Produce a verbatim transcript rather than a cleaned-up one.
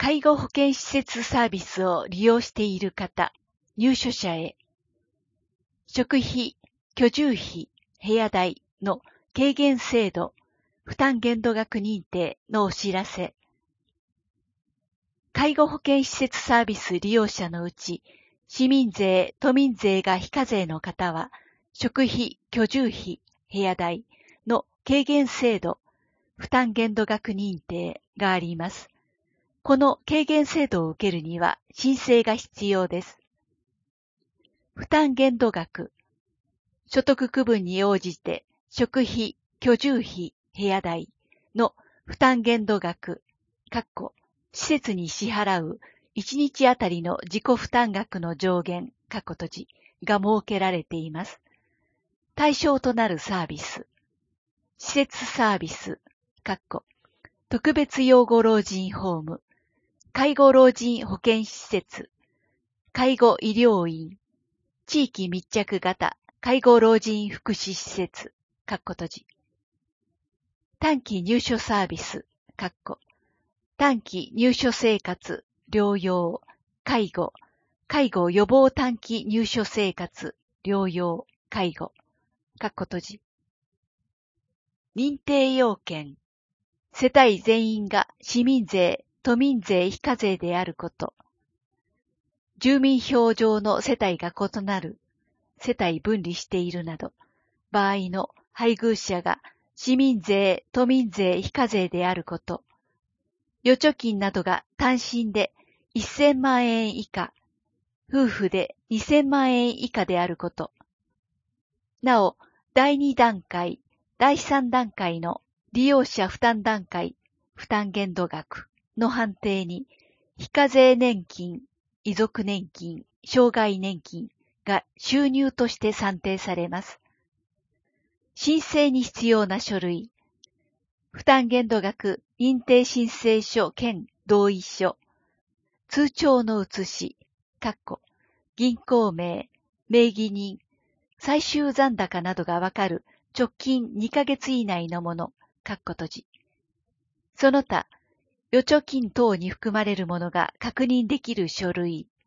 介護保険施設サービスを利用している方、入所者へ、食費、居住費、部屋代の軽減制度、負担限度額認定のお知らせ。介護保険施設サービス利用者のうち、市民税、都民税が非課税の方は、食費、居住費、部屋代の軽減制度、負担限度額認定があります。この軽減制度を受けるには申請が必要です。負担限度額、所得区分に応じて食費、居住費、部屋代の負担限度額、括弧施設に支払ういちにちあたりの自己負担額の上限、括弧閉じが設けられています。対象となるサービス、施設サービス、括弧特別養護老人ホーム、介護老人保健施設、介護医療院、地域密着型介護老人福祉施設、括弧閉じ短期入所サービス、括弧短期入所生活、療養、介護、介護予防短期入所生活、療養、介護、括弧閉じ認定要件、世帯全員が市民税、都民税非課税であること、住民票上の世帯が異なる、世帯分離しているなど、場合の配偶者が市民税、都民税非課税であること、預貯金などが単身でせんまんえん以下、夫婦でにせんまんえん以下であること、なお、だいに段階、だいさん段階の利用者負担段階、負担限度額の判定に、非課税年金、遺族年金、障害年金が収入として算定されます。申請に必要な書類、負担限度額認定申請書兼同意書、通帳の写し、括弧銀行名、名義人、最終残高などがわかる直近にかげつ以内のもの、括弧閉じ。その他、預貯金等に含まれるものが確認できる書類、